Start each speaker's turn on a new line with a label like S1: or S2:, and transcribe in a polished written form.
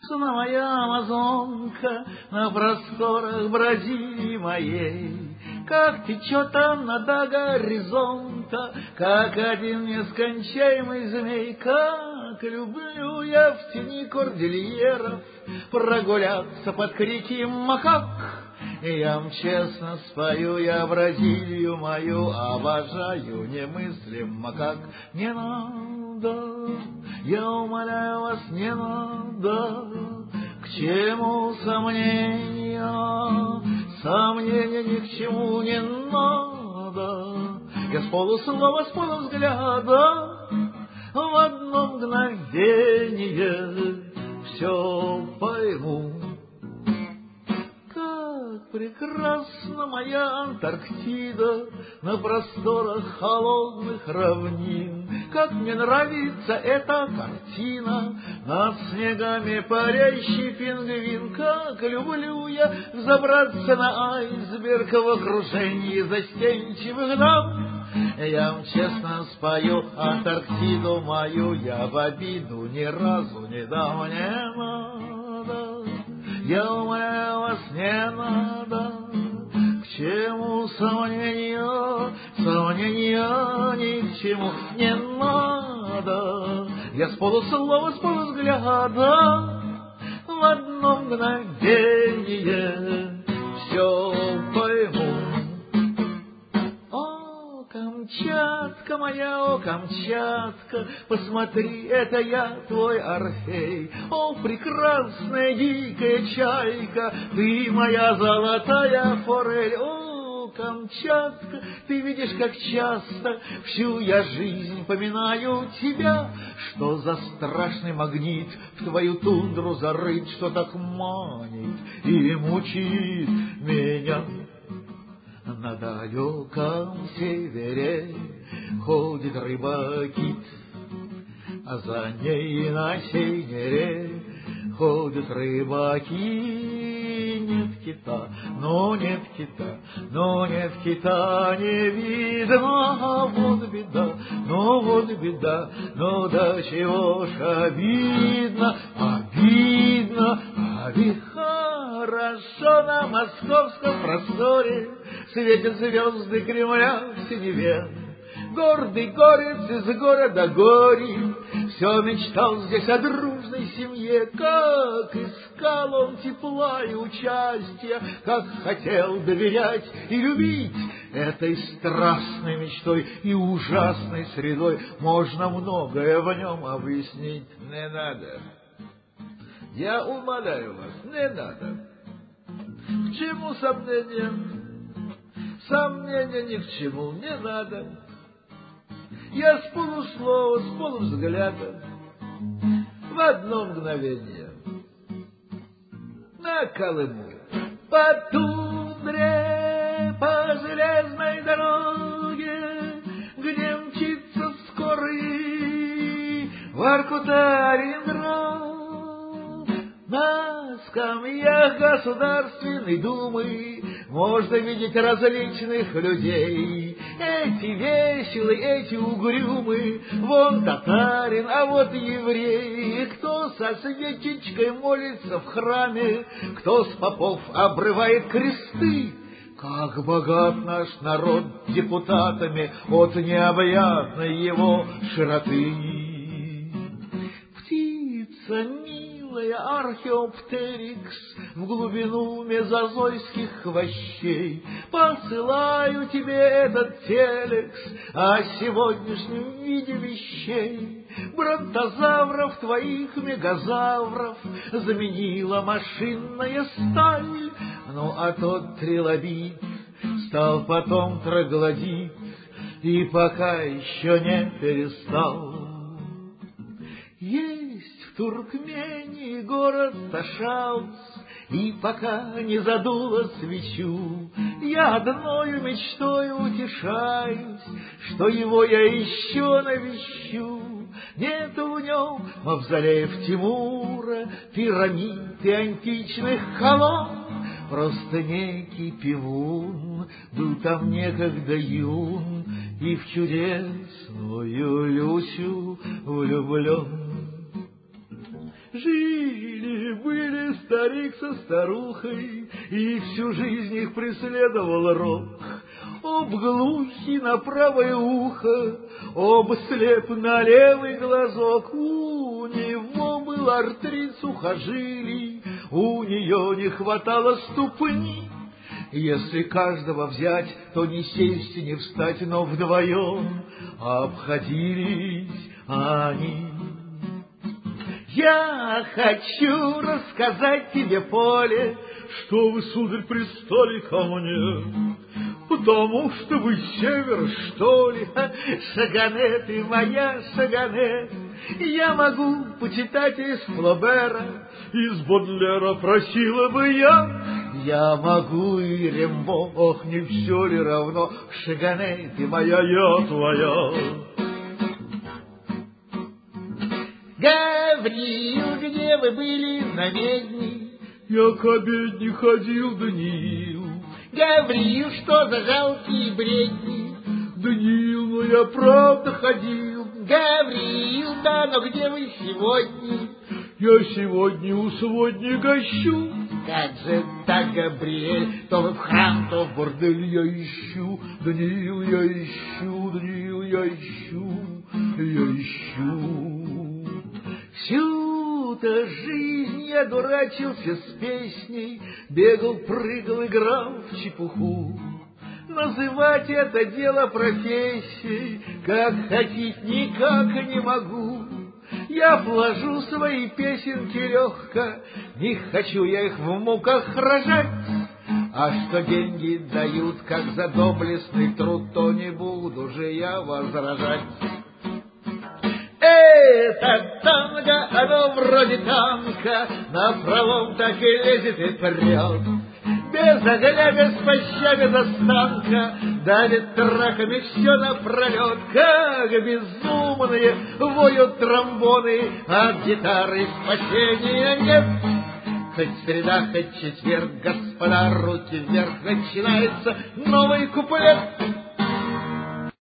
S1: прекрасна моя амазонка на просторах Бразилии моей, как течет она до горизонта, как один нескончаемый змей. Как люблю я в тени кордильеров прогуляться под крики макак. И я вам честно спою, я Бразилию мою обожаю немыслимо как. Не надо, я умоляю вас, не надо, к чему сомнения? Сомнения ни к чему не надо. Я с полуслова, с полувзгляда в одно мгновение все пойму. Как прекрасна моя Антарктида на просторах холодных равнин. Как мне нравится эта картина, над снегами парящий пингвин. Как люблю я взобраться на айсберг в окружении застенчивых дам. Я вам честно спою Антарктиду мою, я в обиду ни разу не дам. Не надо, я умоляю вас, не надо, к чему сомнения? Сомнения ни к чему не надо. Я с полуслова, с полувзгляда в одно мгновение все пойму. Камчатка моя, о, Камчатка, посмотри, это я, твой Орфей. О, прекрасная дикая чайка, ты моя золотая форель. О, Камчатка, ты видишь, как часто всю я жизнь поминаю тебя. Что за страшный магнит в твою тундру зарыт, что так манит и мучит меня? На далеком севере ходит рыба-кит, а за ней на севере ходят рыбаки. Нет кита, но нет кита, но нет кита не видно. Вот беда, ну вот беда, ну до чего ж обидно, обидно, обидно. Хорошо на московском просторе светят звезды Кремля в синеве. Гордый горец из города Гори все мечтал здесь о дружной семье. Как искал он тепла и участия, как хотел доверять и любить. Этой страстной мечтой и ужасной средой можно многое в нем объяснить. Не надо, я умоляю вас, не надо. К чему сомнения? Сомнения ни к чему не надо. Я с полуслова, с полувзгляда в одно мгновение на Колыму. По тундре, по железной дороге, где мчится скорый Воркута-Ленинград. На скамьях Государственной Думы можно видеть различных людей. Эти веселые, эти угрюмы, вон татарин, а вот еврей. Кто со свечечкой молится в храме, кто с попов обрывает кресты. Как богат наш народ депутатами от необъятной его широты. Птица милая археоптерикс в глубину мезозойских хвощей, посылаю тебе этот телекс о сегодняшнем виде вещей. Бронтозавров твоих мегазавров заменила машинная сталь. Ну а тот трилобит стал потом троглодит и пока еще не перестал. Есть в Туркмении город Ташаус, и пока не задула свечу, я одною мечтой утешаюсь, что его я еще навещу. Нет в нем мавзолеев Тимура, пирамид и античных колонн, просто некий пивун был там некогда юн и в чудесную Люсю влюблен. Жили старик со старухой, и всю жизнь их преследовал рок. Об глухий на правое ухо, об слеп на левый глазок. У него был артрит сухожилий, у нее не хватало ступни. Если каждого взять, то не сесть и не встать, но вдвоем обходились они. Я хочу рассказать тебе, Поле, что вы, сударь, пристали ко мне, потому что вы север, что ли? Шагане, ты моя Шагане. Я могу почитать из Флобера, из Бодлера просила бы я могу и Рембо, ох, не все ли равно? Шагане, ты моя, я твоя. Гавриил, где вы были на медне? Я к обедне ходил, Даниил. Гавриил, что за жалкие бредни? Даниил, ну я правда ходил. Гавриил, да, но где вы сегодня? Я сегодня у сводни гощу. Как же так, Габриэль, то вы в храм, то в бордель я ищу. Даниил, я ищу, Даниил, я ищу, я ищу. Всю-то жизнь я дурачился с песней, бегал, прыгал, играл в чепуху. Называть это дело профессией, как хотеть, никак не могу. Я вложу свои песенки легко, не хочу я их в муках рожать. А что деньги дают, как за доблестный труд, то не буду же я возражать. Это танго, оно вроде танка, напролом так и лезет и прет. Без огляда, с пощами до станка, давит траками все напролет. Как безумные воют тромбоны, от гитары спасения нет. Хоть среда, хоть четверг, господа, руки вверх, начинается новый куплет.